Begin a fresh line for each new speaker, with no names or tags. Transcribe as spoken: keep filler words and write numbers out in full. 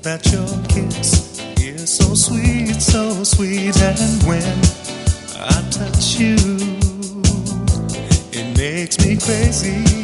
that your kiss is so sweet, so sweet. And when I touch you, it makes me crazy.